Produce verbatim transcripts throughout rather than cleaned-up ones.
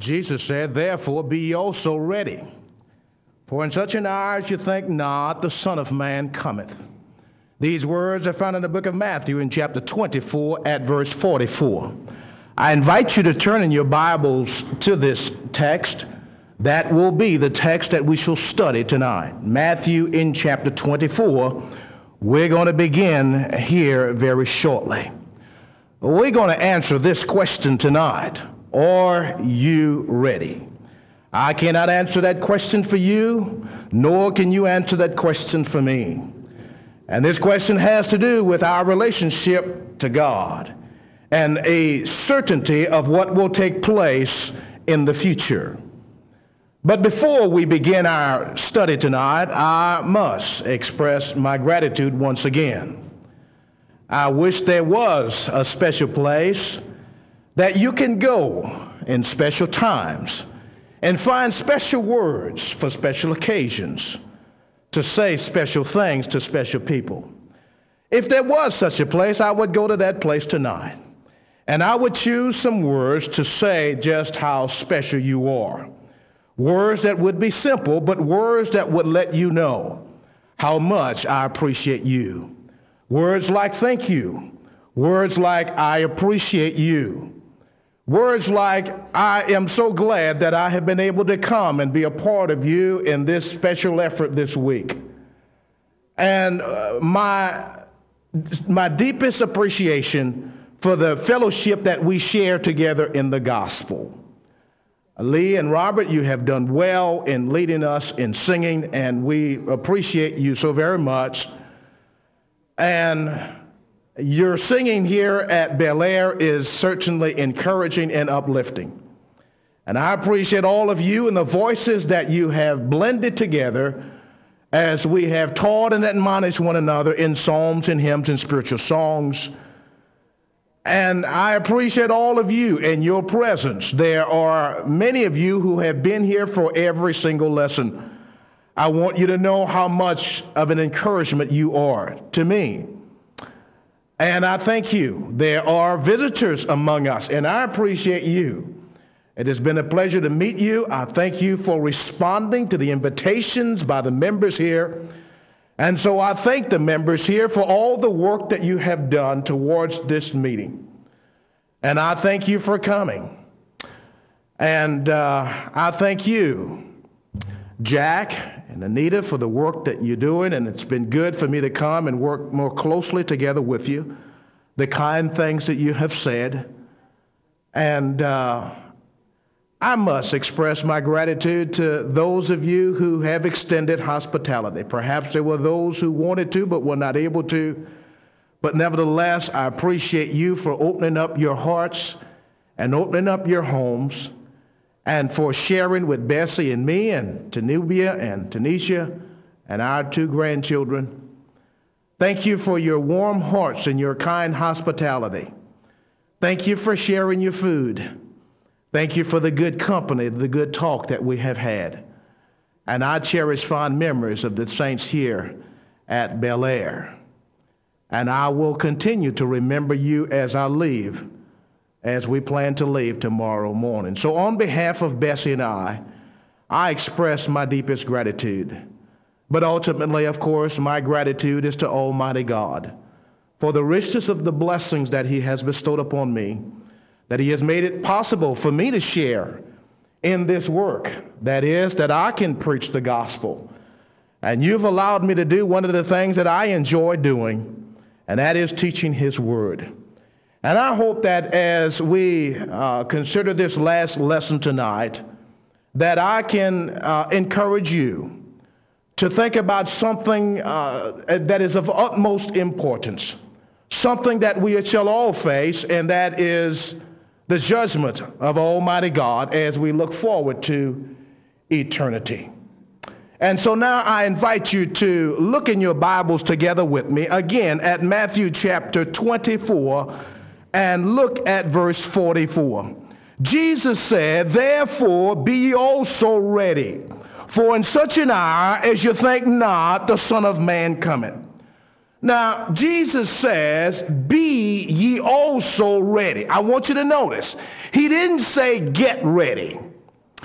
Jesus said, therefore be ye also ready. For in such an hour as you think not, the Son of Man cometh. These words are found in the book of Matthew in chapter twenty-four at verse forty-four. I invite you to turn in your Bibles to this text. That will be the text that we shall study tonight. Matthew in chapter twenty-four. We're going to begin here very shortly. We're going to answer this question tonight. Are you ready? I cannot answer that question for you, nor can you answer that question for me. And this question has to do with our relationship to God and a certainty of what will take place in the future. But before we begin our study tonight, I must express my gratitude once again. I wish there was a special place that you can go in special times and find special words for special occasions to say special things to special people. If there was such a place, I would go to that place tonight, and I would choose some words to say just how special you are. Words that would be simple, but words that would let you know how much I appreciate you. Words like thank you. Words like I appreciate you. Words like I am so glad that I have been able to come and be a part of you in this special effort this week. And uh, my, my deepest appreciation for the fellowship that we share together in the gospel. Lee and Robert, you have done well in leading us in singing, and we appreciate you so very much. And your singing here at Bel Air is certainly encouraging and uplifting. And I appreciate all of you and the voices that you have blended together as we have taught and admonished one another in psalms and hymns and spiritual songs. And I appreciate all of you and your presence. There are many of you who have been here for every single lesson. I want you to know how much of an encouragement you are to me. And I thank you. There are visitors among us, and I appreciate you. It has been a pleasure to meet you. I thank you for responding to the invitations by the members here. And so I thank the members here for all the work that you have done towards this meeting. And I thank you for coming. And uh, I thank you, Jack and Anita, for the work that you're doing. And it's been good for me to come and work more closely together with you, the kind things that you have said. And uh, I must express my gratitude to those of you who have extended hospitality. Perhaps there were those who wanted to but were not able to. But nevertheless, I appreciate you for opening up your hearts and opening up your homes and for sharing with Bessie and me and Tanubia and Tanisha and our two grandchildren. Thank you for your warm hearts and your kind hospitality. Thank you for sharing your food. Thank you for the good company, the good talk that we have had. And I cherish fond memories of the saints here at Bel Air. And I will continue to remember you as I leave, as we plan to leave tomorrow morning. So on behalf of Bessie and I, I express my deepest gratitude. But ultimately, of course, my gratitude is to Almighty God for the richness of the blessings that he has bestowed upon me, that he has made it possible for me to share in this work. That is, that I can preach the gospel. And you've allowed me to do one of the things that I enjoy doing, and that is teaching his word. And I hope that as we uh, consider this last lesson tonight, that I can uh, encourage you to think about something uh, that is of utmost importance, something that we shall all face, and that is the judgment of Almighty God as we look forward to eternity. And so now I invite you to look in your Bibles together with me again at Matthew chapter twenty-four and look at verse forty-four. Jesus said, therefore be ye also ready, for in such an hour as you think not, the Son of Man cometh. Now, Jesus says, be ye also ready. I want you to notice, he didn't say get ready.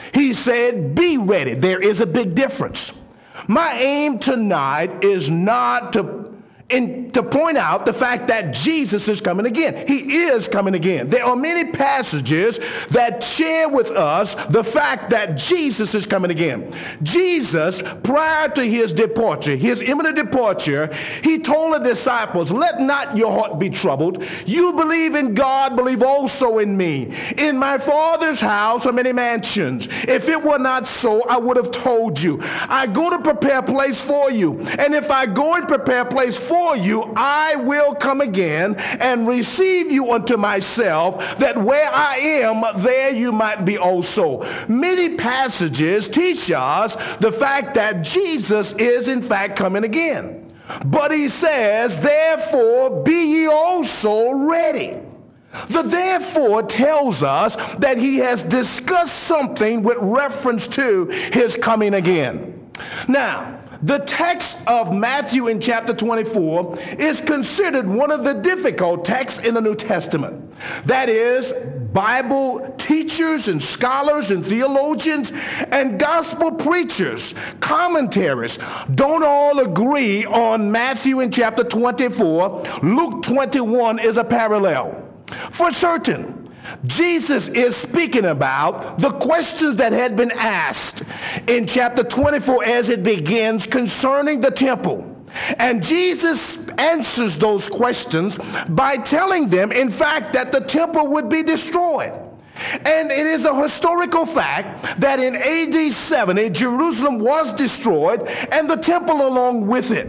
He said, be ready. There is a big difference. My aim tonight is not to And to point out the fact that Jesus is coming again. He is coming again. There are many passages that share with us the fact that Jesus is coming again. Jesus, prior to his departure, his imminent departure, he told the disciples, let not your heart be troubled. You believe in God, believe also in me. In my Father's house are many mansions. If it were not so, I would have told you. I go to prepare a place for you. And if I go and prepare a place for For you, I will come again and receive you unto myself, that where I am, there you might be also. Many passages teach us the fact that Jesus is in fact coming again. But he says, therefore be ye also ready. The therefore tells us that he has discussed something with reference to his coming again. Now, the text of Matthew in chapter twenty-four is considered one of the difficult texts in the New Testament. That is, Bible teachers and scholars and theologians and gospel preachers, commentaries, don't all agree on Matthew in chapter twenty-four. Luke twenty-one is a parallel. For certain, Jesus is speaking about the questions that had been asked in chapter twenty-four as it begins concerning the temple. And Jesus answers those questions by telling them, in fact, that the temple would be destroyed. And it is a historical fact that in A D seventy, Jerusalem was destroyed and the temple along with it.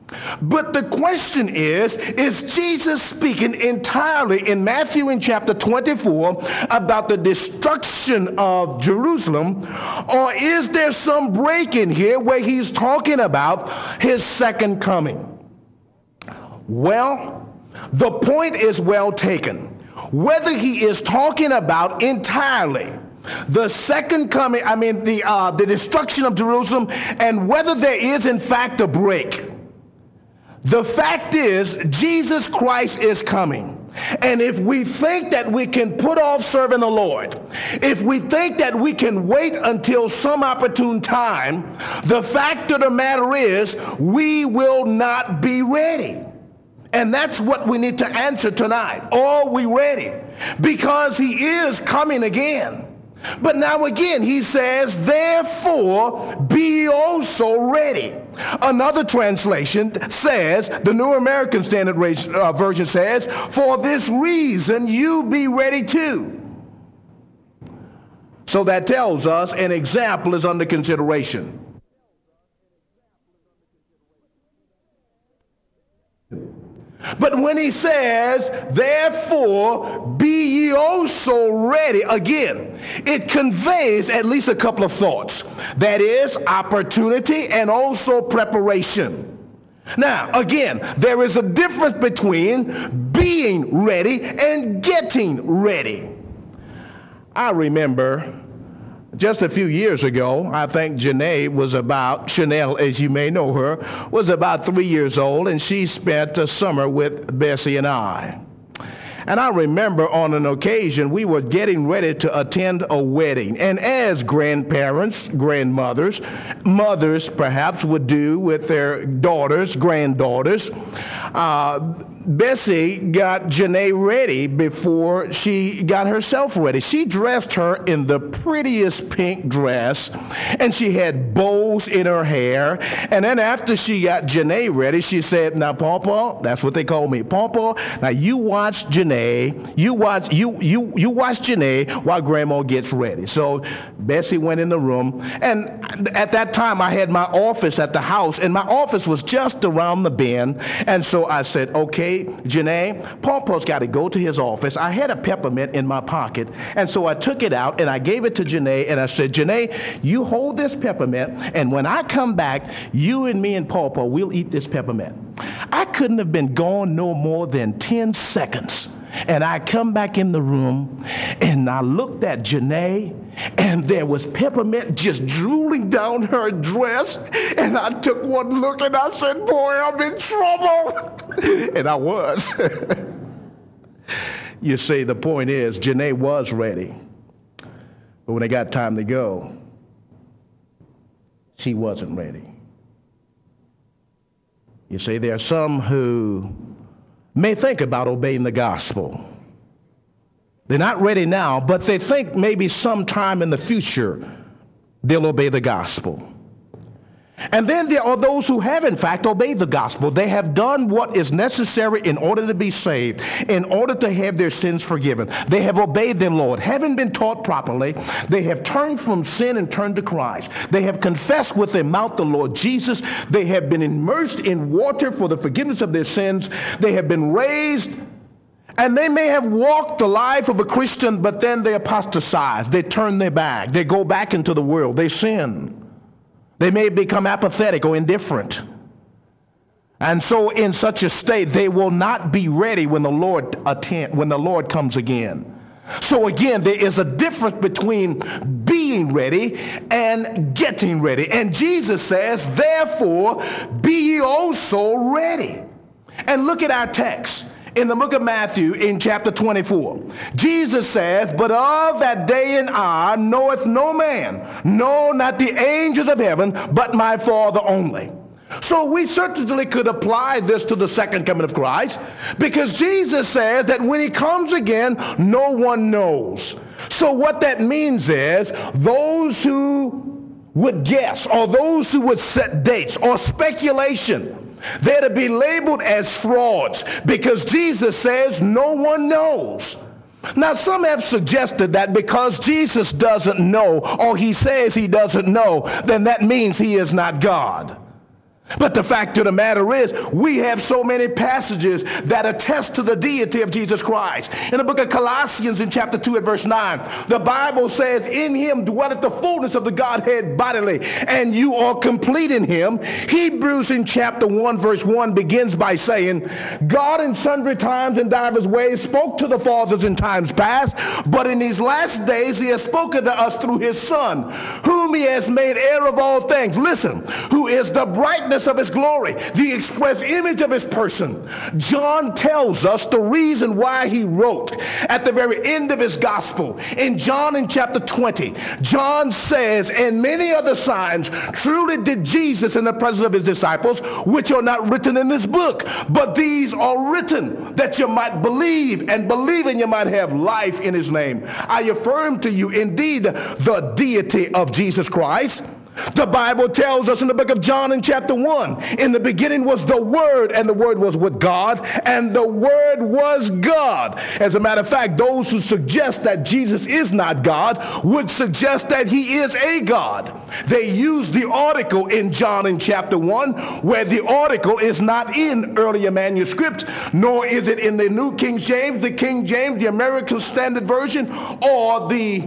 But the question is, is Jesus speaking entirely in Matthew in chapter twenty-four about the destruction of Jerusalem, or is there some break in here where he's talking about his second coming? Well, the point is well taken. Whether he is talking about entirely the second coming, I mean the uh, the destruction of Jerusalem, and whether there is in fact a break, the fact is, Jesus Christ is coming. And if we think that we can put off serving the Lord, if we think that we can wait until some opportune time, the fact of the matter is, we will not be ready. And that's what we need to answer tonight. Are we ready? Because he is coming again. But now again, he says, therefore be also ready. Another translation says, the New American Standard Version says, for this reason you be ready too. So that tells us an example is under consideration. But when he says, therefore be ye also ready, again, it conveys at least a couple of thoughts. That is, opportunity and also preparation. Now, again, there is a difference between being ready and getting ready. I remember just a few years ago, I think Janae was about, Chanel, as you may know her, was about three years old, and she spent a summer with Bessie and I. And I remember on an occasion, we were getting ready to attend a wedding. And as grandparents, grandmothers, mothers perhaps would do with their daughters, granddaughters, uh, Bessie got Janae ready before she got herself ready. She dressed her in the prettiest pink dress, and she had bows in her hair. And then after she got Janae ready, she said, now, Pawpaw, that's what they call me, Pawpaw, now you watch Janae, you watch, you, you, you watch Janae while Grandma gets ready. So Bessie went in the room, and at that time I had my office at the house, and my office was just around the bend. And so I said, okay, Janae, Pawpaw's got to go to his office. I had a peppermint in my pocket, and so I took it out and I gave it to Janae, and I said, Janae, you hold this peppermint, and when I come back, you and me and Pawpaw, we'll eat this peppermint. I couldn't have been gone no more than ten seconds. And I come back in the room, and I looked at Janae, and there was peppermint just drooling down her dress. And I took one look, and I said, boy, I'm in trouble. And I was. You see, the point is, Janae was ready. But when they got time to go, she wasn't ready. You see, there are some who may think about obeying the gospel. They're not ready now, but they think maybe sometime in the future they'll obey the gospel. And then there are those who have, in fact, obeyed the gospel. They have done what is necessary in order to be saved, in order to have their sins forgiven. They have obeyed their Lord. Having been taught properly, they have turned from sin and turned to Christ. They have confessed with their mouth the Lord Jesus. They have been immersed in water for the forgiveness of their sins. They have been raised, and they may have walked the life of a Christian, but then they apostatize. They turn their back. They go back into the world. They sin. They may become apathetic or indifferent. And so in such a state, they will not be ready when the Lord attend, when the Lord comes again. So again, there is a difference between being ready and getting ready. And Jesus says, therefore, be ye also ready. And look at our text. In the book of Matthew, in chapter twenty-four, Jesus says, but of that day and hour knoweth no man, no, not the angels of heaven, but my Father only. So we certainly could apply this to the second coming of Christ, because Jesus says that when he comes again, no one knows. So what that means is those who would guess, or those who would set dates, or speculation, they're to be labeled as frauds, because Jesus says no one knows. Now, some have suggested that because Jesus doesn't know, or he says he doesn't know, then that means he is not God. But the fact of the matter is, we have so many passages that attest to the deity of Jesus Christ. In the book of Colossians in chapter two at verse nine, the Bible says, in him dwelleth the fullness of the Godhead bodily, and you are complete in him. Hebrews in chapter one verse one begins by saying, God in sundry times and divers ways spoke to the fathers in times past, but in these last days he has spoken to us through his Son, whom he has made heir of all things. Listen, who is the brightness of his glory, the express image of his person. John tells us the reason why he wrote at the very end of his gospel. In John in chapter twenty, John says, and many other signs truly did Jesus in the presence of his disciples, which are not written in this book, but these are written that you might believe, and believing you might have life in his name. I affirm to you indeed the deity of Jesus Christ. The Bible tells us in the book of John in chapter one, in the beginning was the Word, and the Word was with God, and the Word was God. As a matter of fact, those who suggest that Jesus is not God would suggest that he is a God. They use the article in John in chapter one, where the article is not in earlier manuscripts, nor is it in the New King James, the King James, the American Standard Version, or the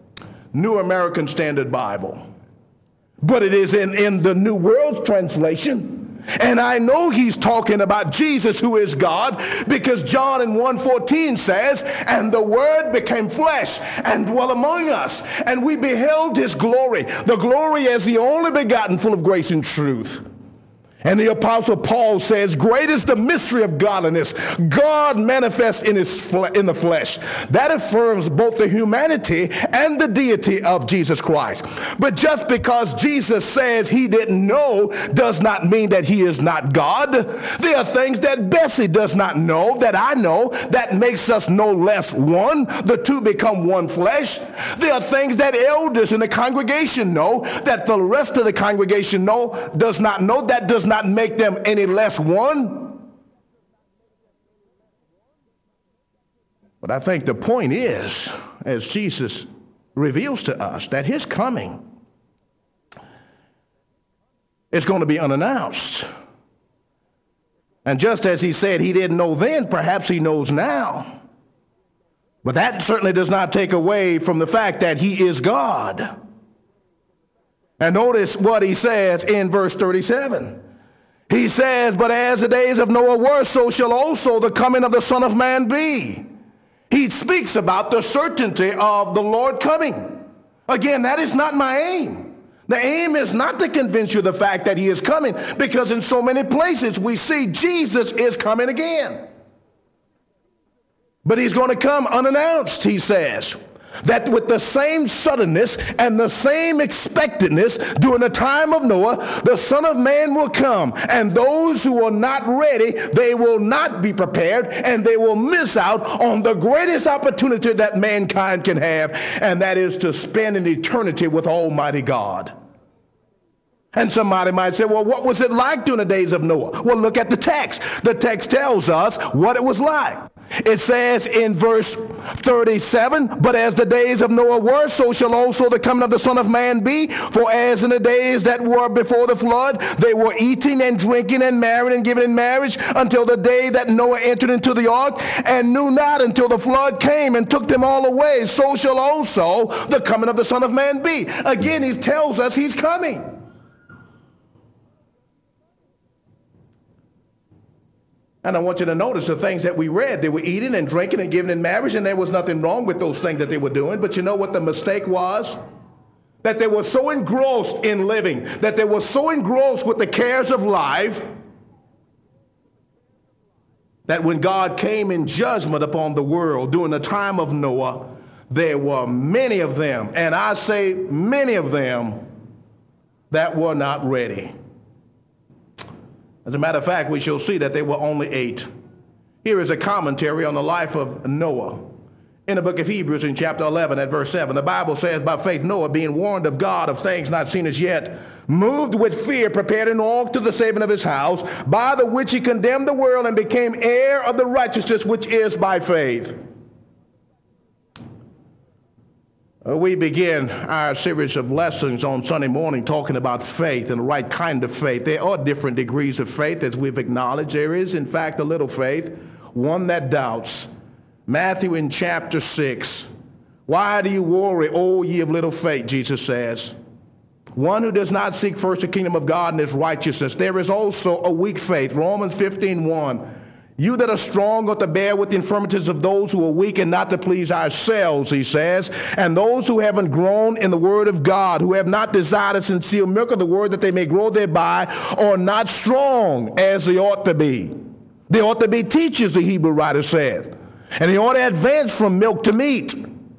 New American Standard Bible. But it is in, in the New World Translation. And I know he's talking about Jesus, who is God, because John in one fourteen says, and the Word became flesh and dwelt among us, and we beheld his glory, the glory as the only begotten, full of grace and truth. And the Apostle Paul says, great is the mystery of godliness. God manifests in, his fle- in the flesh. That affirms both the humanity and the deity of Jesus Christ. But just because Jesus says he didn't know does not mean that he is not God. There are things that Bessie does not know that I know that makes us no less one. The two become one flesh. There are things that elders in the congregation know that the rest of the congregation know does not know. That does not make them any less one. But I think the point is, as Jesus reveals to us, that his coming is going to be unannounced. And just as he said he didn't know then, perhaps he knows now. But that certainly does not take away from the fact that he is God. And notice what he says in verse thirty-seven. He says, but as the days of Noah were, so shall also the coming of the Son of Man be. He speaks about the certainty of the Lord coming. Again, that is not my aim. The aim is not to convince you of the fact that he is coming, because in so many places we see Jesus is coming again. But he's going to come unannounced, he says. that with the same suddenness and the same expectedness during the time of Noah, the Son of Man will come, and those who are not ready, they will not be prepared, and they will miss out on the greatest opportunity that mankind can have, and that is to spend an eternity with Almighty God. And somebody might say, well, what was it like during the days of Noah? Well, look at the text. The text tells us what it was like. It says in verse thirty-seven, but as the days of Noah were, so shall also the coming of the Son of Man be. For as in the days that were before the flood, they were eating and drinking and marrying and giving in marriage until the day that Noah entered into the ark, and knew not until the flood came and took them all away. So shall also the coming of the Son of Man be. Again, he tells us he's coming. And I want you to notice the things that we read. They were eating and drinking and giving in marriage, and there was nothing wrong with those things that they were doing. But you know what the mistake was? That they were so engrossed in living, that they were so engrossed with the cares of life, that when God came in judgment upon the world during the time of Noah, there were many of them, and I say many of them, that were not ready. As a matter of fact, we shall see that there were only eight. Here is a commentary on the life of Noah. In the book of Hebrews in chapter eleven at verse seven, the Bible says, by faith Noah, being warned of God of things not seen as yet, moved with fear, prepared an ark to the saving of his house, by the which he condemned the world and became heir of the righteousness which is by faith. We begin our series of lessons on Sunday morning talking about faith and the right kind of faith. There are different degrees of faith, as we've acknowledged. There is, in fact, a little faith, one that doubts. Matthew in chapter six, why do you worry, O ye of little faith, Jesus says. One who does not seek first the kingdom of God and his righteousness. There is also a weak faith. Romans fifteen one. You that are strong ought to bear with the infirmities of those who are weak and not to please ourselves, he says. And those who haven't grown in the word of God, who have not desired a sincere milk of the word that they may grow thereby, are not strong as they ought to be. They ought to be teachers, the Hebrew writer said. And they ought to advance from milk to meat.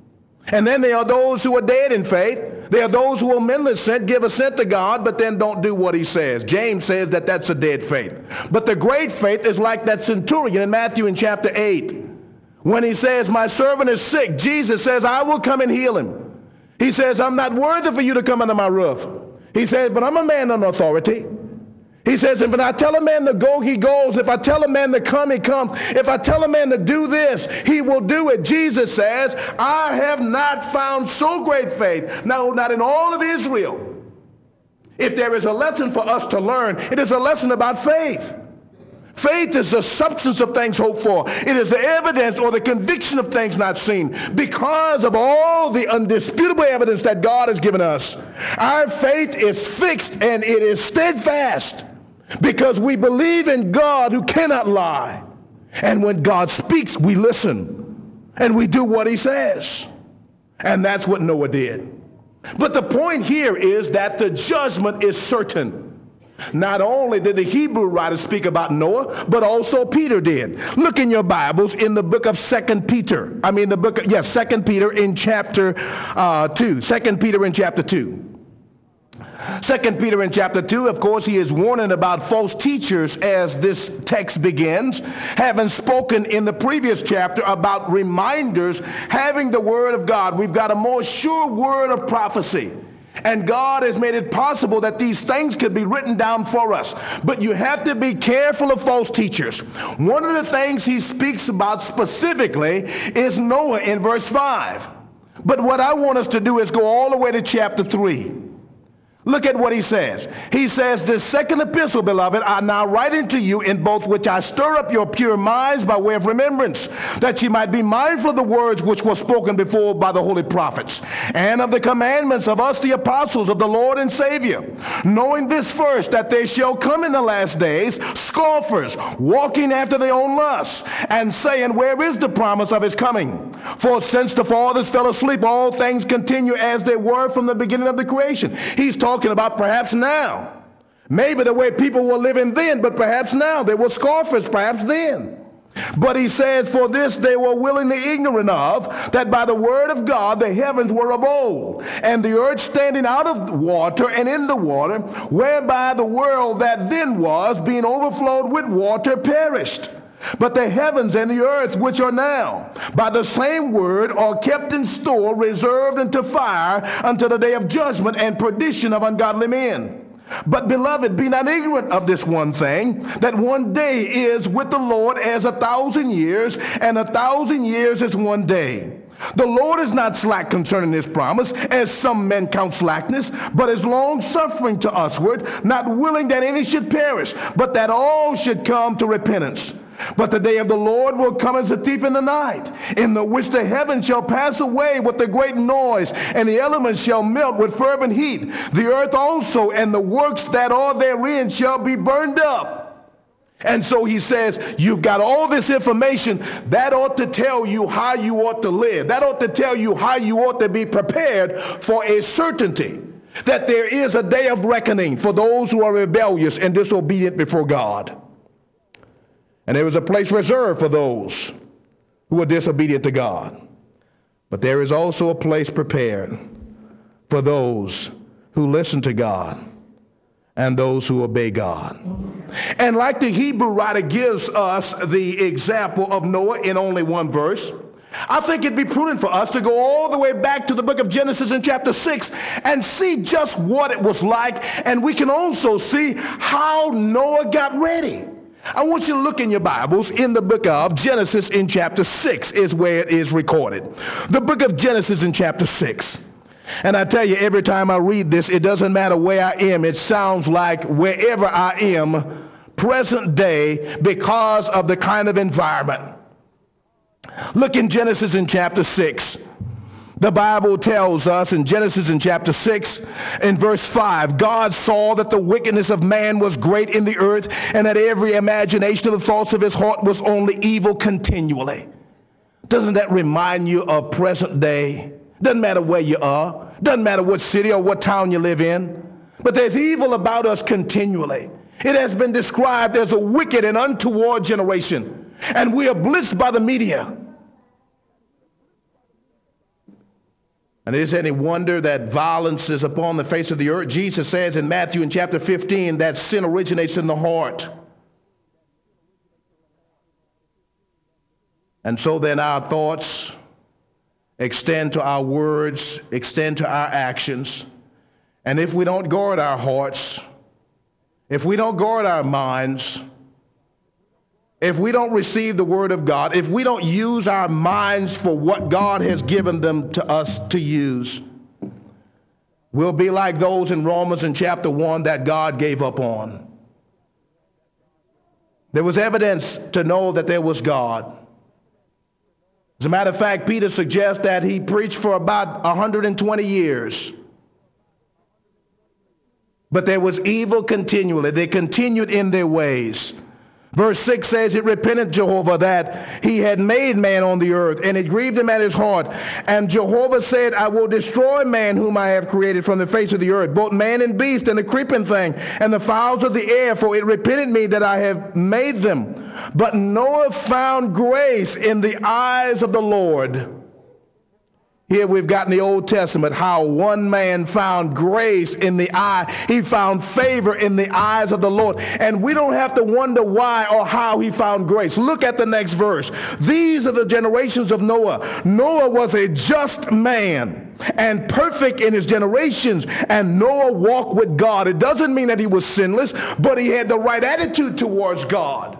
And then there are those who are dead in faith. There are those who will mentally assent, give assent to God, but then don't do what he says. James says that that's a dead faith. But the great faith is like that centurion in Matthew in chapter eight. When he says, my servant is sick, Jesus says, I will come and heal him. He says, I'm not worthy for you to come under my roof. He says, but I'm a man under authority. He says, if I tell a man to go, he goes. If I tell a man to come, he comes. If I tell a man to do this, he will do it. Jesus says, I have not found so great faith, no, not in all of Israel. If there is a lesson for us to learn, it is a lesson about faith. Faith is the substance of things hoped for. It is the evidence or the conviction of things not seen. Because of all the undisputable evidence that God has given us, our faith is fixed and it is steadfast. Because we believe in God who cannot lie. And when God speaks, we listen. And we do what he says. And that's what Noah did. But the point here is that the judgment is certain. Not only did the Hebrew writer speak about Noah, but also Peter did. Look in your Bibles in the book of Second Peter. I mean the book of, yes, Second Peter in chapter uh, two. Second Peter in chapter two. Second Peter in chapter two, of course, he is warning about false teachers as this text begins, having spoken in the previous chapter about reminders, having the word of God. We've got a more sure word of prophecy. And God has made it possible that these things could be written down for us. But you have to be careful of false teachers. One of the things he speaks about specifically is Noah in verse five. But what I want us to do is go all the way to chapter three. Look at what he says. He says, this second epistle, beloved, I now write unto you, in both which I stir up your pure minds by way of remembrance, that ye might be mindful of the words which were spoken before by the holy prophets, and of the commandments of us the apostles of the Lord and Savior, knowing this first, that there shall come in the last days scoffers, walking after their own lusts, and saying, where is the promise of his coming? For since the fathers fell asleep, all things continue as they were from the beginning of the creation. He's talking about perhaps now. Maybe the way people were living then, but perhaps now. They were scoffers, perhaps then. But he says, for this they were willingly ignorant of, that by the word of God the heavens were of old, and the earth standing out of water and in the water, whereby the world that then was, being overflowed with water, perished. But the heavens and the earth, which are now, by the same word, are kept in store, reserved unto fire, unto the day of judgment and perdition of ungodly men. But, beloved, be not ignorant of this one thing, that one day is with the Lord as a thousand years, and a thousand years is one day. The Lord is not slack concerning his promise, as some men count slackness, but is long-suffering to usward, not willing that any should perish, but that all should come to repentance. But the day of the Lord will come as a thief in the night, in the which the heavens shall pass away with a great noise, and the elements shall melt with fervent heat. The earth also and the works that are therein shall be burned up. And so he says, you've got all this information that ought to tell you how you ought to live. That ought to tell you how you ought to be prepared for a certainty that there is a day of reckoning for those who are rebellious and disobedient before God. And there is a place reserved for those who are disobedient to God. But there is also a place prepared for those who listen to God and those who obey God. And like the Hebrew writer gives us the example of Noah in only one verse, I think it'd be prudent for us to go all the way back to the book of Genesis in chapter six and see just what it was like. And we can also see how Noah got ready. I want you to look in your Bibles in the book of Genesis in chapter six is where it is recorded. The book of Genesis in chapter six. And I tell you, every time I read this, it doesn't matter where I am. It sounds like wherever I am, present day, because of the kind of environment. Look in Genesis in chapter six. The Bible tells us in Genesis in chapter six, in verse five, God saw that the wickedness of man was great in the earth, and that every imagination of the thoughts of his heart was only evil continually. Doesn't that remind you of present day? Doesn't matter where you are. Doesn't matter what city or what town you live in. But there's evil about us continually. It has been described as a wicked and untoward generation. And we are blitzed by the media. And is it any wonder that violence is upon the face of the earth? Jesus says in Matthew in chapter fifteen that sin originates in the heart. And so then our thoughts extend to our words, extend to our actions. And if we don't guard our hearts, if we don't guard our minds, if we don't receive the word of God, if we don't use our minds for what God has given them to us to use, we'll be like those in Romans in chapter one that God gave up on. There was evidence to know that there was God. As a matter of fact, Peter suggests that he preached for about one hundred twenty years. But there was evil continually. They continued in their ways. Verse six says, it repented Jehovah that he had made man on the earth, and it grieved him at his heart. And Jehovah said, I will destroy man whom I have created from the face of the earth, both man and beast, and the creeping thing, and the fowls of the air, for it repented me that I have made them. But Noah found grace in the eyes of the Lord. Here we've got in the Old Testament how one man found grace in the eye. He found favor in the eyes of the Lord. And we don't have to wonder why or how he found grace. Look at the next verse. These are the generations of Noah. Noah was a just man and perfect in his generations. And Noah walked with God. It doesn't mean that he was sinless, but he had the right attitude towards God.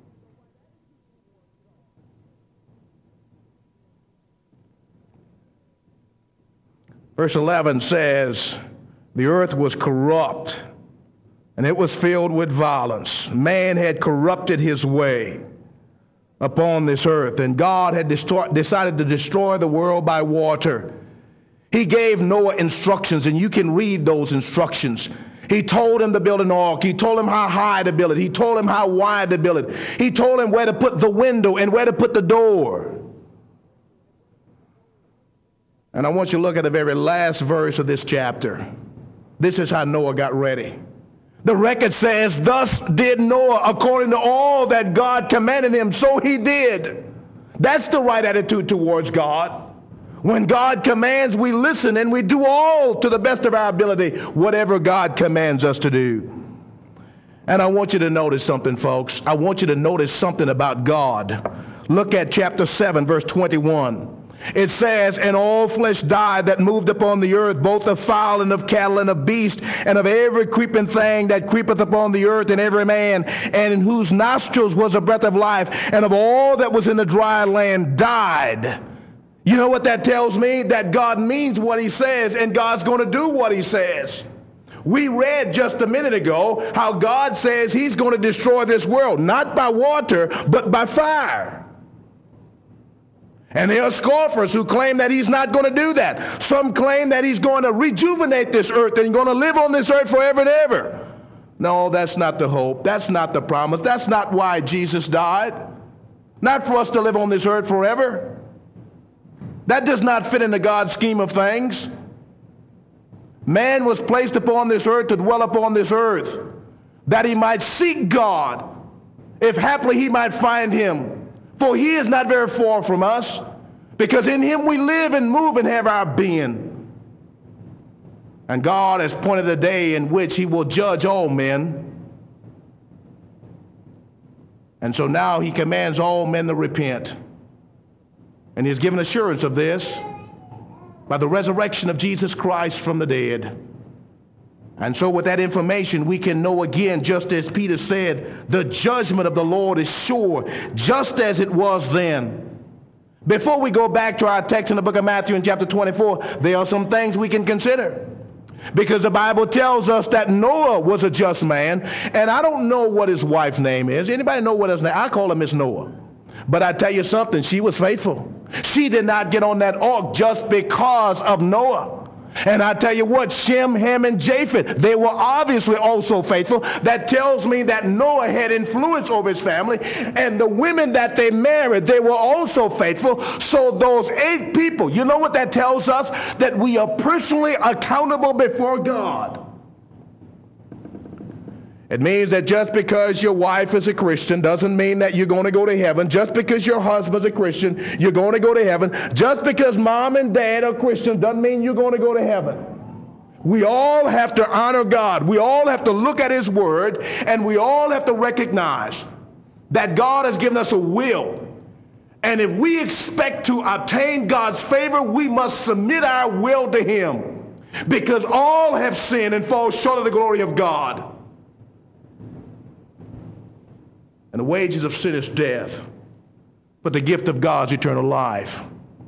Verse eleven says, the earth was corrupt, and it was filled with violence. Man had corrupted his way upon this earth, and God had destroy, decided to destroy the world by water. He gave Noah instructions, and you can read those instructions. He told him to build an ark. He told him how high to build it. He told him how wide to build it. He told him where to put the window and where to put the door. And I want you to look at the very last verse of this chapter. This is how Noah got ready. The record says, thus did Noah according to all that God commanded him, so he did. That's the right attitude towards God. When God commands, we listen and we do all to the best of our ability, whatever God commands us to do. And I want you to notice something, folks. I want you to notice something about God. Look at chapter seven, verse twenty-one. It says, and all flesh died that moved upon the earth, both of fowl and of cattle and of beast, and of every creeping thing that creepeth upon the earth, and every man, and in whose nostrils was a breath of life, and of all that was in the dry land died. You know what that tells me? That God means what he says, and God's going to do what he says. We read just a minute ago how God says he's going to destroy this world, not by water, but by fire. And there are scoffers who claim that he's not going to do that. Some claim that he's going to rejuvenate this earth and going to live on this earth forever and ever. No, that's not the hope. That's not the promise. That's not why Jesus died. Not for us to live on this earth forever. That does not fit into God's scheme of things. Man was placed upon this earth to dwell upon this earth, that he might seek God, if haply he might find him. For he is not very far from us, because in him we live and move and have our being. And God has appointed a day in which he will judge all men. And so now he commands all men to repent. And he has given assurance of this by the resurrection of Jesus Christ from the dead. And so with that information, we can know again, just as Peter said, the judgment of the Lord is sure, just as it was then. Before we go back to our text in the book of Matthew in chapter twenty-four, there are some things we can consider. Because the Bible tells us that Noah was a just man, and I don't know what his wife's name is. Anybody know what his name? I call her Miss Noah. But I tell you something, she was faithful. She did not get on that ark just because of Noah. And I tell you what, Shem, Ham, and Japheth, they were obviously also faithful. That tells me that Noah had influence over his family. And the women that they married, they were also faithful. So those eight people, you know what that tells us? That we are personally accountable before God. It means that just because your wife is a Christian doesn't mean that you're going to go to heaven. Just because your husband's a Christian, you're going to go to heaven. Just because mom and dad are Christians doesn't mean you're going to go to heaven. We all have to honor God. We all have to look at his word, and we all have to recognize that God has given us a will. And if we expect to obtain God's favor, we must submit our will to him, because all have sinned and fall short of the glory of God. And the wages of sin is death, but the gift of God's eternal life.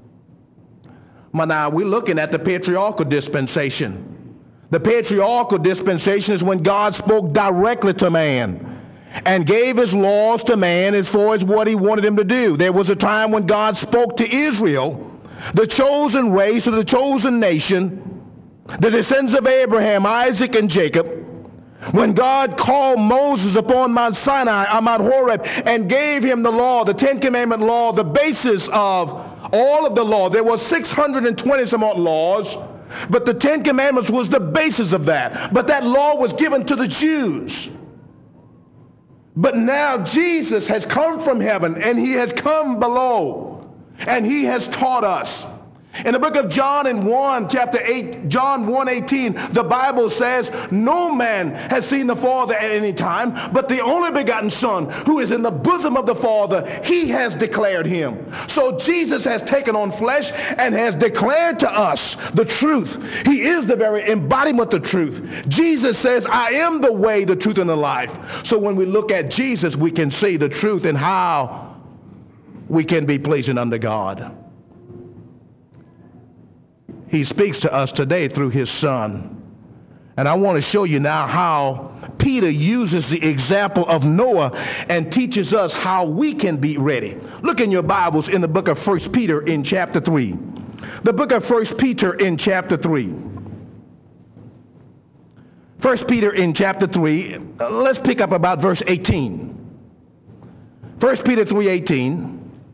Now, we're looking at the patriarchal dispensation. The patriarchal dispensation is when God spoke directly to man and gave his laws to man as far as what he wanted him to do. There was a time when God spoke to Israel, the chosen race, or the chosen nation, the descendants of Abraham, Isaac, and Jacob, when God called Moses upon Mount Sinai, on Mount Horeb, and gave him the law, the Ten Commandment law, the basis of all of the law. There were six hundred twenty some odd laws, but the Ten Commandments was the basis of that. But that law was given to the Jews. But now Jesus has come from heaven, and he has come below, and he has taught us. In the book of John in one, chapter eight, John one eighteen, the Bible says, no man has seen the Father at any time, but the only begotten Son, who is in the bosom of the Father, he has declared him. So Jesus has taken on flesh and has declared to us the truth. He is the very embodiment of the truth. Jesus says, I am the way, the truth, and the life. So when we look at Jesus, we can see the truth and how we can be pleasing unto God. He speaks to us today through his Son. And I want to show you now how Peter uses the example of Noah and teaches us how we can be ready. Look in your Bibles in the book of First Peter in chapter three. The book of First Peter in chapter three. First Peter in chapter three, let's pick up about verse eighteen. First Peter three eighteen.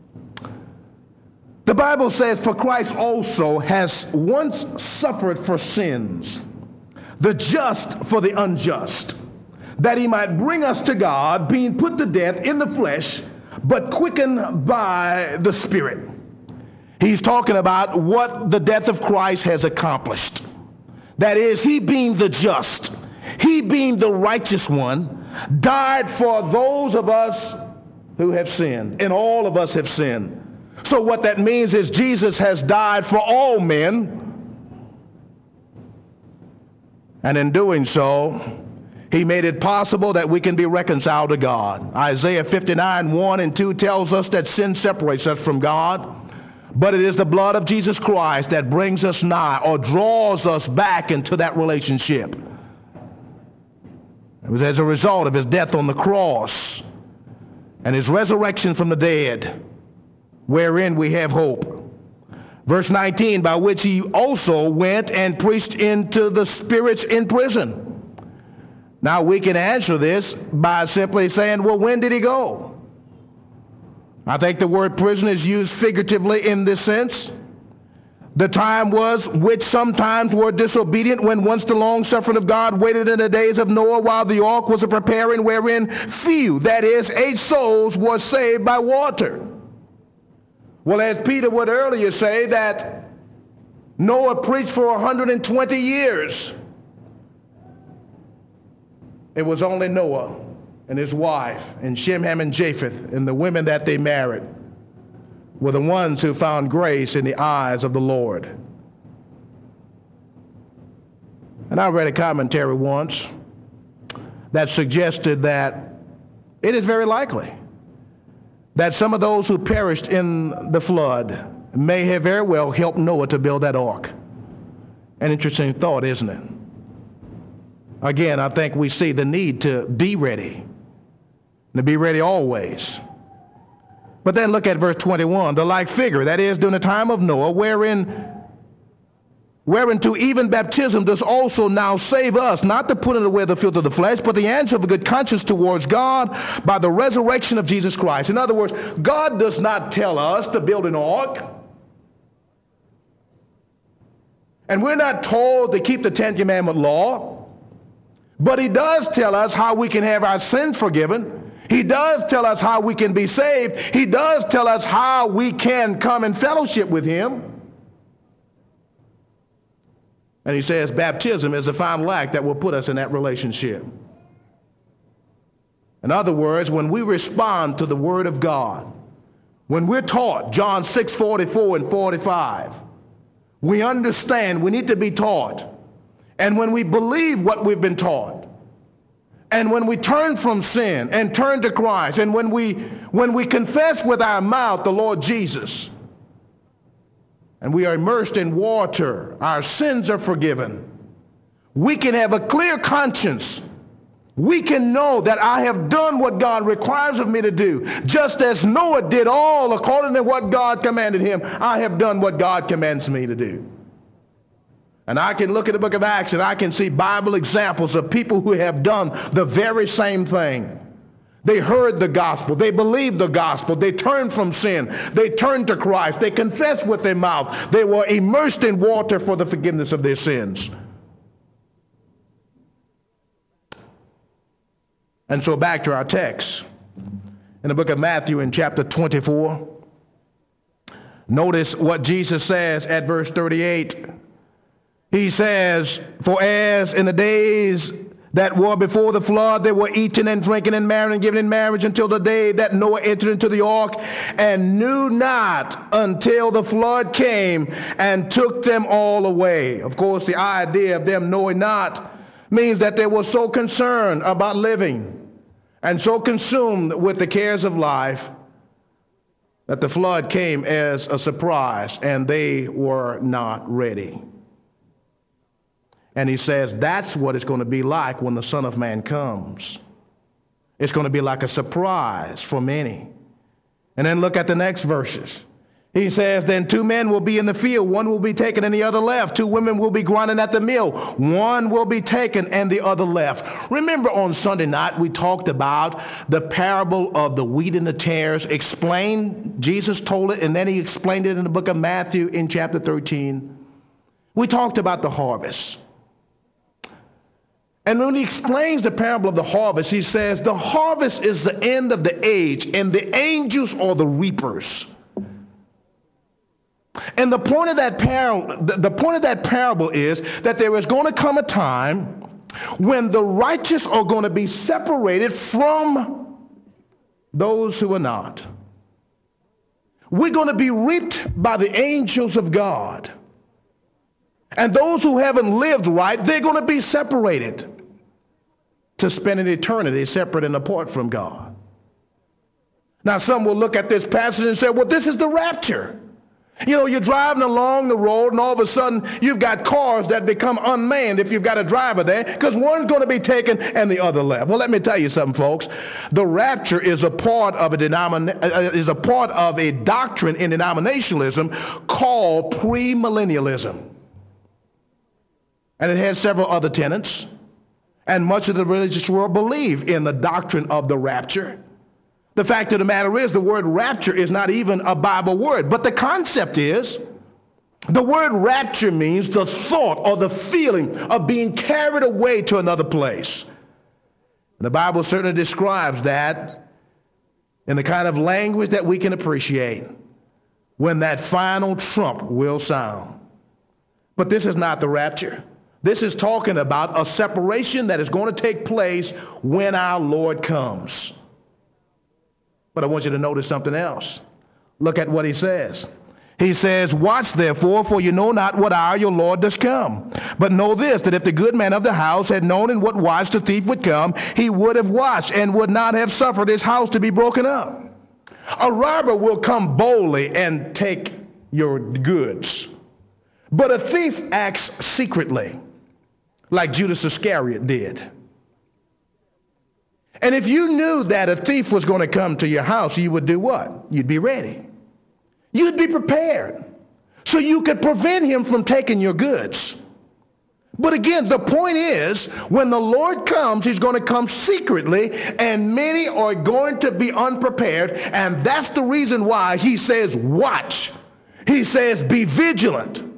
The Bible says, for Christ also has once suffered for sins, the just for the unjust, that he might bring us to God, being put to death in the flesh, but quickened by the Spirit. He's talking about what the death of Christ has accomplished. That is, he being the just, he being the righteous one, died for those of us who have sinned, and all of us have sinned. So what that means is Jesus has died for all men, and in doing so, he made it possible that we can be reconciled to God. Isaiah fifty-nine, one and two tells us that sin separates us from God, but it is the blood of Jesus Christ that brings us nigh or draws us back into that relationship. It was as a result of his death on the cross and his resurrection from the dead, wherein we have hope. Verse nineteen, by which he also went and preached into the spirits in prison. Now we can answer this by simply saying, well, when did he go? I think the word prison is used figuratively in this sense. The time was which sometimes were disobedient, when once the long suffering of God waited in the days of Noah, while the ark was a preparing, wherein few, that is, eight souls, were saved by water. Well, as Peter would earlier say, that Noah preached for one hundred twenty years. It was only Noah and his wife and Shem, Ham, and Japheth, and the women that they married were the ones who found grace in the eyes of the Lord. And I read a commentary once that suggested that it is very likely that some of those who perished in the flood may have very well helped Noah to build that ark. An interesting thought, isn't it? Again, I think we see the need to be ready, to be ready always. But then look at verse twenty-one, the like figure, that is, during the time of Noah, wherein whereunto even baptism does also now save us, not to put away the filth of the flesh, but the answer of a good conscience towards God by the resurrection of Jesus Christ. In other words, God does not tell us to build an ark, and we're not told to keep the Ten Commandment law, but he does tell us how we can have our sins forgiven. He does tell us how we can be saved. He does tell us how we can come in fellowship with him. And he says baptism is the final act that will put us in that relationship. In other words, when we respond to the word of God, when we're taught John six, forty-four and forty-five, we understand we need to be taught. And when we believe what we've been taught, and when we turn from sin and turn to Christ, and when we when we confess with our mouth the Lord Jesus, and we are immersed in water, our sins are forgiven, we can have a clear conscience. We can know that I have done what God requires of me to do. Just as Noah did all according to what God commanded him, I have done what God commands me to do. And I can look at the book of Acts and I can see Bible examples of people who have done the very same thing. They heard the gospel. They believed the gospel. They turned from sin. They turned to Christ. They confessed with their mouth. They were immersed in water for the forgiveness of their sins. And so back to our text. In the book of Matthew in chapter twenty-four, notice what Jesus says at verse thirty-eight. He says, for as in the days that were before the flood, they were eating and drinking and marrying and giving in marriage until the day that Noah entered into the ark, and knew not until the flood came and took them all away. Of course, the idea of them knowing not means that they were so concerned about living and so consumed with the cares of life that the flood came as a surprise and they were not ready. And he says that's what it's going to be like when the Son of Man comes. It's going to be like a surprise for many. And then look at the next verses. He says, then two men will be in the field. One will be taken and the other left. Two women will be grinding at the mill. One will be taken and the other left. Remember on Sunday night we talked about the parable of the wheat and the tares. Explained, Jesus told it, and then he explained it in the book of Matthew in chapter thirteen. We talked about the harvest. And when he explains the parable of the harvest, he says, the harvest is the end of the age, and the angels are the reapers. And the point of that parable, the point of that parable is that there is going to come a time when the righteous are going to be separated from those who are not. We're going to be reaped by the angels of God. And those who haven't lived right, they're going to be separated to spend an eternity separate and apart from God. Now, some will look at this passage and say, well, this is the rapture. You know, you're driving along the road and all of a sudden you've got cars that become unmanned if you've got a driver there because one's going to be taken and the other left. Well, let me tell you something, folks. The rapture is a part of a denomina- uh, is a part of a doctrine in denominationalism called premillennialism. And it has several other tenets. And much of the religious world believe in the doctrine of the rapture. The fact of the matter is the word rapture is not even a Bible word, but the concept is the word rapture means the thought or the feeling of being carried away to another place. The Bible certainly describes that in the kind of language that we can appreciate when that final trump will sound. But this is not the rapture. This is talking about a separation that is going to take place when our Lord comes. But I want you to notice something else. Look at what he says. He says, watch therefore, for you know not what hour your Lord does come. But know this, that if the good man of the house had known in what watch the thief would come, he would have watched and would not have suffered his house to be broken up. A robber will come boldly and take your goods. But a thief acts secretly, like Judas Iscariot did. And if you knew that a thief was going to come to your house, you would do what? You'd be ready. You'd be prepared so you could prevent him from taking your goods. But again, the point is, when the Lord comes, he's going to come secretly, and many are going to be unprepared, and that's the reason why he says, watch. He says, be vigilant. And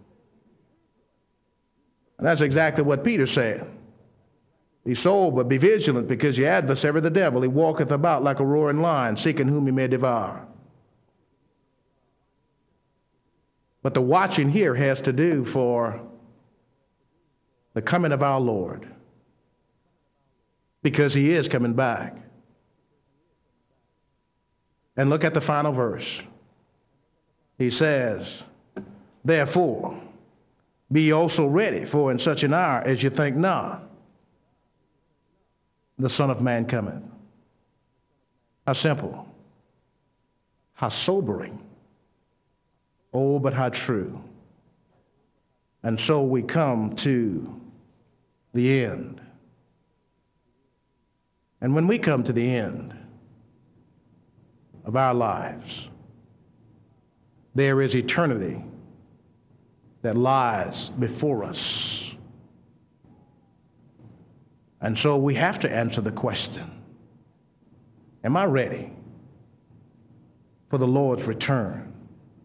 that's exactly what Peter said. Be sober, be vigilant, because your adversary, the devil, he walketh about like a roaring lion, seeking whom he may devour. But the watching here has to do for the coming of our Lord, because he is coming back. And look at the final verse. He says, therefore, be ye also ready, for in such an hour as you think not, the Son of Man cometh. How simple. How sobering. Oh, but how true. And so we come to the end. And when we come to the end of our lives, there is eternity that lies before us. And so we have to answer the question, am I ready for the Lord's return?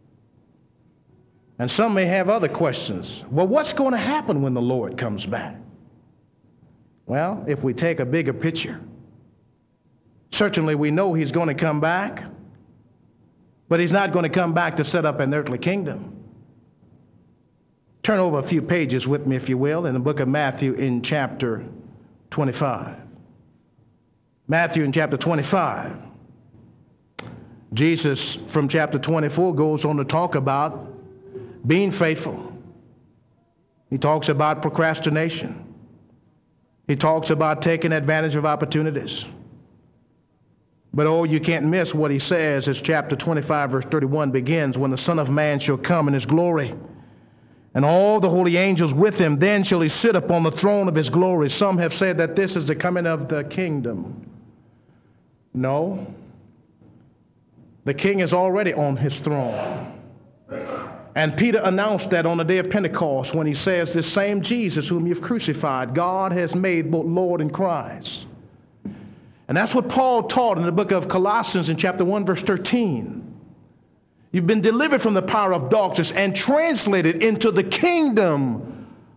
And some may have other questions. Well, what's going to happen when the Lord comes back? Well, if we take a bigger picture, certainly we know he's going to come back, but he's not going to come back to set up an earthly kingdom. Turn over a few pages with me, if you will, in the book of Matthew in chapter twenty-five. Matthew in chapter twenty-five. Jesus from chapter twenty-four goes on to talk about being faithful. He talks about procrastination. He talks about taking advantage of opportunities. But oh, you can't miss what he says as chapter twenty-five verse thirty-one begins, when the Son of Man shall come in his glory, and all the holy angels with him, then shall he sit upon the throne of his glory. Some have said that this is the coming of the kingdom. No. The king is already on his throne. And Peter announced that on the day of Pentecost when he says, this same Jesus whom you've crucified, God has made both Lord and Christ. And that's what Paul taught in the book of Colossians in chapter one verse thirteen. You've been delivered from the power of darkness and translated into the kingdom,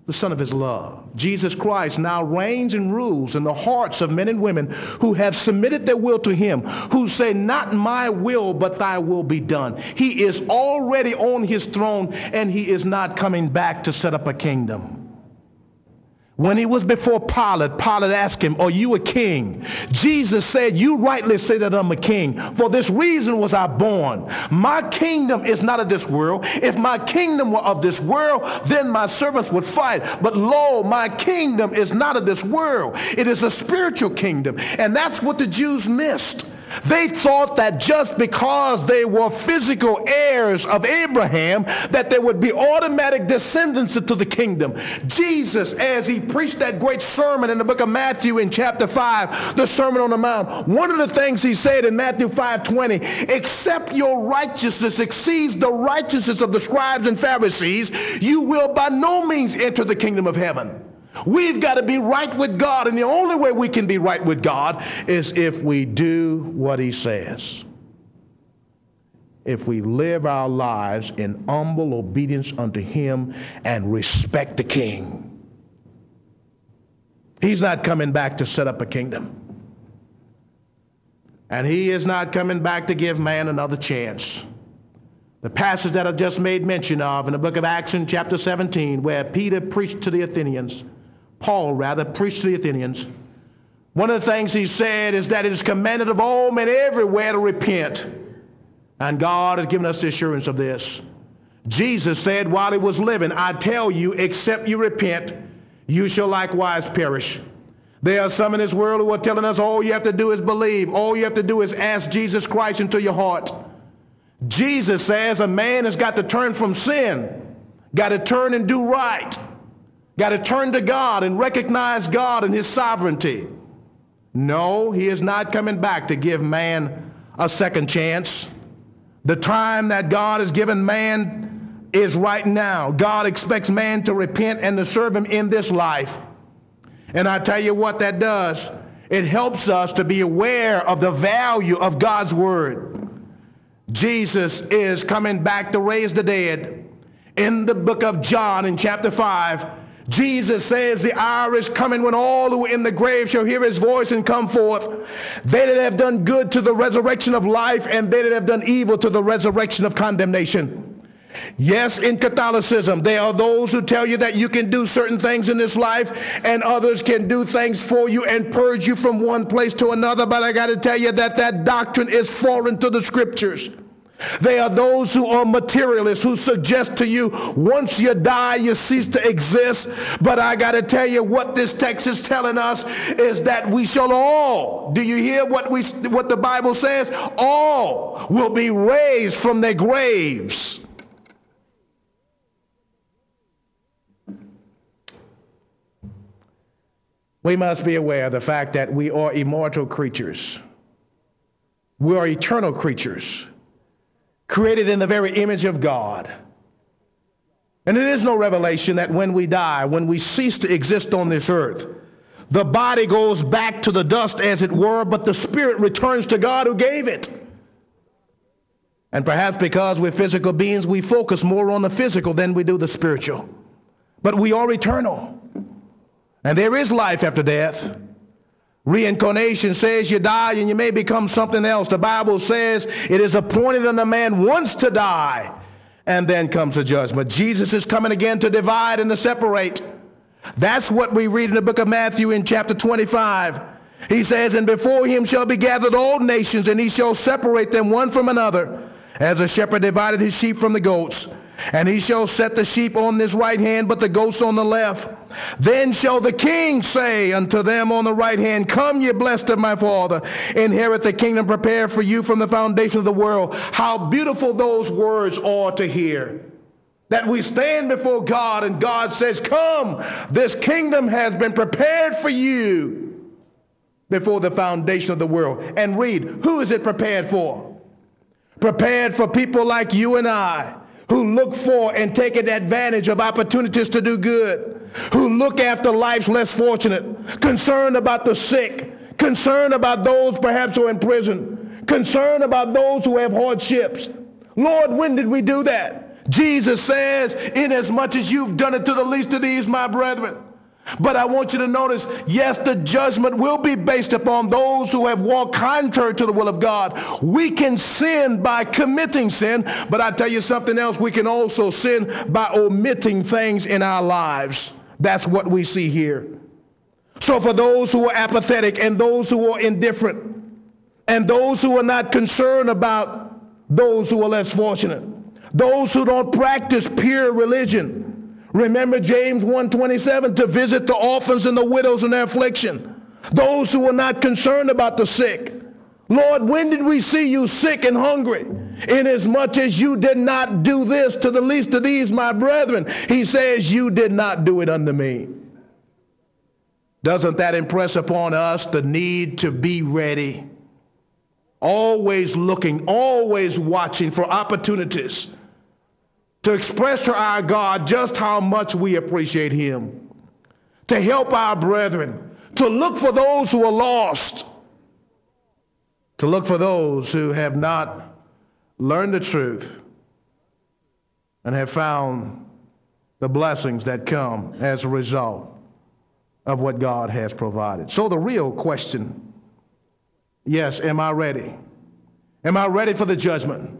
the Son of his love. Jesus Christ now reigns and rules in the hearts of men and women who have submitted their will to him, who say, not my will, but thy will be done. He is already on his throne, and he is not coming back to set up a kingdom. When he was before Pilate, Pilate asked him, are you a king? Jesus said, you rightly say that I'm a king. For this reason was I born. My kingdom is not of this world. If my kingdom were of this world, then my servants would fight. But lo, my kingdom is not of this world. It is a spiritual kingdom. And that's what the Jews missed. They thought that just because they were physical heirs of Abraham, that there would be automatic descendants into the kingdom. Jesus, as he preached that great sermon in the book of Matthew in chapter five, the Sermon on the Mount, one of the things he said in Matthew five twenty, except your righteousness exceeds the righteousness of the scribes and Pharisees, you will by no means enter the kingdom of heaven. We've got to be right with God, and the only way we can be right with God is if we do what he says. If we live our lives in humble obedience unto him and respect the king. He's not coming back to set up a kingdom. And he is not coming back to give man another chance. The passage that I just made mention of in the book of Acts in chapter seventeen, where Peter preached to the Athenians, Paul rather preached to the Athenians, one of the things he said is that it is commanded of all men everywhere to repent. And God has given us the assurance of this. Jesus said while he was living, I tell you, except you repent, you shall likewise perish. There are some in this world who are telling us all you have to do is believe. All you have to do is ask Jesus Christ into your heart. Jesus says a man has got to turn from sin, got to turn and do right, got to turn to God and recognize God and his sovereignty. No, he is not coming back to give man a second chance. The time that God has given man is right now. God expects man to repent and to serve him in this life. And I tell you what that does. It helps us to be aware of the value of God's word. Jesus is coming back to raise the dead. In the book of John in chapter five, Jesus says the hour is coming when all who are in the grave shall hear his voice and come forth. They that have done good to the resurrection of life, and they that have done evil to the resurrection of condemnation. Yes, in Catholicism, there are those who tell you that you can do certain things in this life and others can do things for you and purge you from one place to another. But I got to tell you that that doctrine is foreign to the scriptures. There are those who are materialists who suggest to you once you die you cease to exist. But I got to tell you what this text is telling us is that we shall all, do you hear what we what the Bible says? All will be raised from their graves. We must be aware of the fact that we are immortal creatures. We are eternal creatures, created in the very image of God. And it is no revelation that when we die, when we cease to exist on this earth, the body goes back to the dust as it were, but the spirit returns to God who gave it. And perhaps because we're physical beings, we focus more on the physical than we do the spiritual. But we are eternal. And there is life after death. Reincarnation says you die and you may become something else. The Bible says it is appointed unto man once to die, and then comes the judgment. Jesus is coming again to divide and to separate. That's what we read in the book of Matthew in chapter twenty-five. He says, and before him shall be gathered all nations, and he shall separate them one from another, as a shepherd divided his sheep from the goats. And he shall set the sheep on this right hand, but the goats on the left. Then shall the king say unto them on the right hand, come ye blessed of my Father, inherit the kingdom prepared for you from the foundation of the world. How beautiful those words are to hear. That we stand before God and God says, come, this kingdom has been prepared for you before the foundation of the world. And read, who is it prepared for? Prepared for people like you and I, who look for and take advantage of opportunities to do good, who look after life's less fortunate, concerned about the sick, concerned about those perhaps who are in prison, concerned about those who have hardships. Lord, when did we do that? Jesus says, inasmuch as you've done it to the least of these, my brethren. But I want you to notice, yes, the judgment will be based upon those who have walked contrary to the will of God. We can sin by committing sin, but I tell you something else, we can also sin by omitting things in our lives. That's what we see here. So for those who are apathetic and those who are indifferent and those who are not concerned about those who are less fortunate, those who don't practice pure religion, remember James one twenty-seven, to visit the orphans and the widows in their affliction. Those who are not concerned about the sick. Lord, when did we see you sick and hungry? Inasmuch as you did not do this to the least of these, my brethren, he says, you did not do it unto me. Doesn't that impress upon us the need to be ready? Always looking, always watching for opportunities to express to our God just how much we appreciate him, to help our brethren, to look for those who are lost, to look for those who have not learned the truth and have found the blessings that come as a result of what God has provided. So the real question, yes, am I ready? Am I ready for the judgment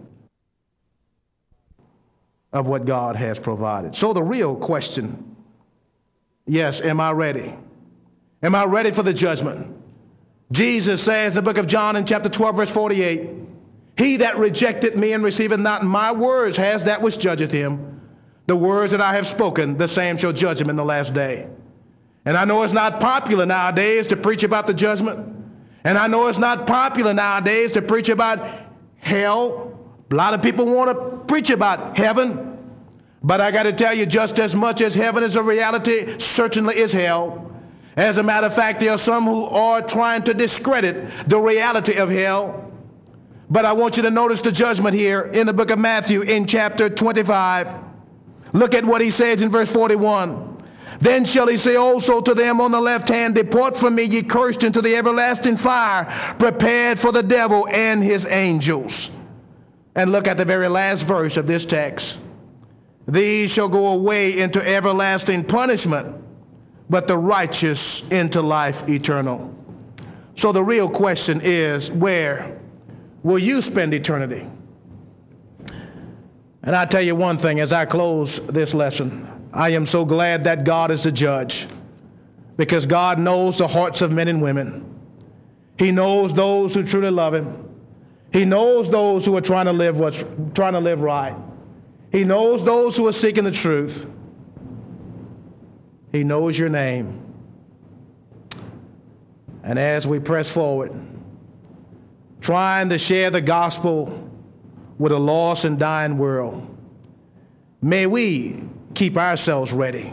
of what God has provided? So the real question, yes, am I ready? Am I ready for the judgment? Jesus says in the book of John in chapter twelve, verse forty-eight, he that rejected me and receiveth not my words has that which judgeth him. The words that I have spoken, the same shall judge him in the last day. And I know it's not popular nowadays to preach about the judgment. And I know it's not popular nowadays to preach about hell. A lot of people want to preach about heaven. But I got to tell you, just as much as heaven is a reality, certainly is hell. As a matter of fact, there are some who are trying to discredit the reality of hell. But I want you to notice the judgment here in the book of Matthew in chapter twenty-five. Look at what he says in verse forty-one. Then shall he say also to them on the left hand, depart from me, ye cursed, into the everlasting fire, prepared for the devil and his angels. And look at the very last verse of this text. These shall go away into everlasting punishment, but the righteous into life eternal. So the real question is, where will you spend eternity? And I tell you one thing as I close this lesson, I am so glad that God is the judge, because God knows the hearts of men and women. He knows those who truly love him. He knows those who are trying to live what's trying to live right. He knows those who are seeking the truth. He knows your name. And as we press forward, trying to share the gospel with a lost and dying world, may we keep ourselves ready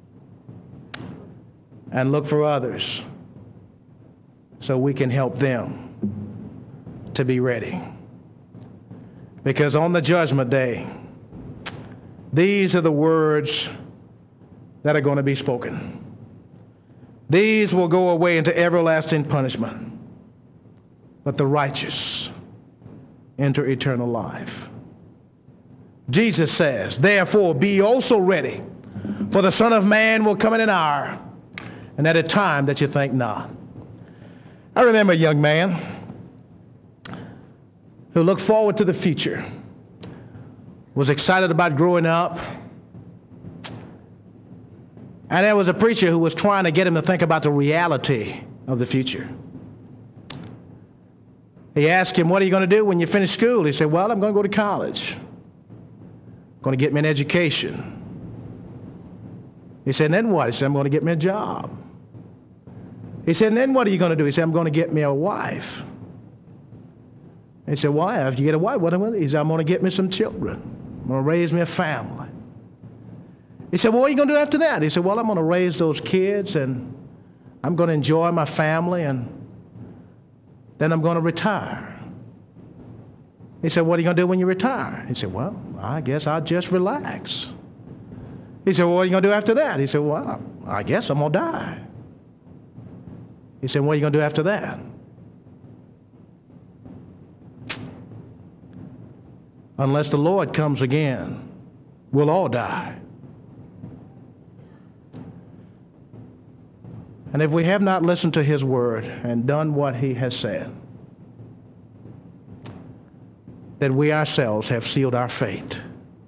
and look for others so we can help them to be ready. Because on the judgment day, these are the words that are going to be spoken. These will go away into everlasting punishment, but the righteous enter eternal life. Jesus says, therefore, be also ready, for the Son of Man will come in an hour, and at a time that you think not. I remember a young man who looked forward to the future, was excited about growing up, and there was a preacher who was trying to get him to think about the reality of the future. He asked him, what are you going to do when you finish school? He said, well, I'm going to go to college. Going to get me an education. He said, and then what? He said, I'm going to get me a job. He said, and then what are you going to do? He said, I'm going to get me a wife. He said, why? Well, if you get a wife, what am I going to do? He said, I'm going to get me some children. I'm going to raise me a family. He said, well, what are you going to do after that? He said, well, I'm going to raise those kids, and I'm going to enjoy my family, and then I'm going to retire. He said, what are you going to do when you retire? He said, well, I guess I'll just relax. He said, well, what are you going to do after that? He said, well, I guess I'm going to die. He said, what are you going to do after that? Unless the Lord comes again We'll all die. And if we have not listened to his word and done what he has said, then we ourselves have sealed our fate.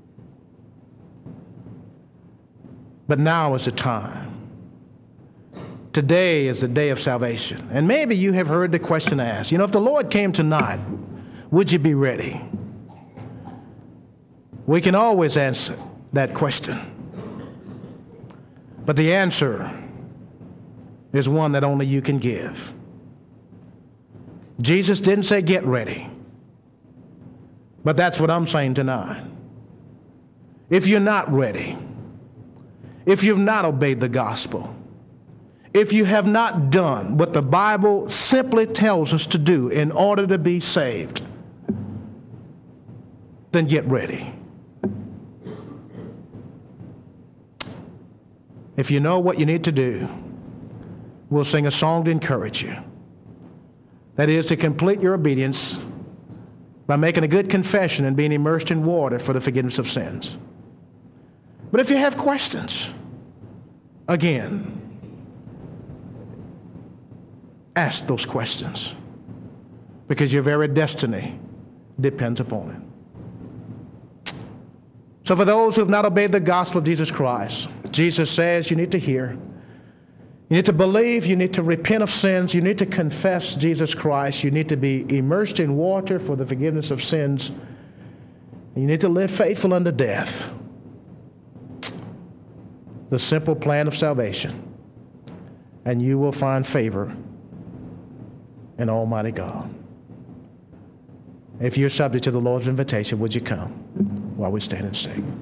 But now is the time. Today is the day of salvation. And maybe you have heard the question asked, you know, if the Lord came tonight, would you be ready? We can always answer that question. But the answer is one that only you can give. Jesus didn't say get ready. But that's what I'm saying tonight. If you're not ready, if you've not obeyed the gospel, if you have not done what the Bible simply tells us to do in order to be saved, then get ready. If you know what you need to do, we'll sing a song to encourage you. That is to complete your obedience by making a good confession and being immersed in water for the forgiveness of sins. But if you have questions, again, ask those questions, because your very destiny depends upon it. So for those who have not obeyed the gospel of Jesus Christ, Jesus says you need to hear, you need to believe, you need to repent of sins, you need to confess Jesus Christ, you need to be immersed in water for the forgiveness of sins, and you need to live faithful unto death. The simple plan of salvation, and you will find favor in Almighty God. If you're subject to the Lord's invitation, would you come while we stand and sing?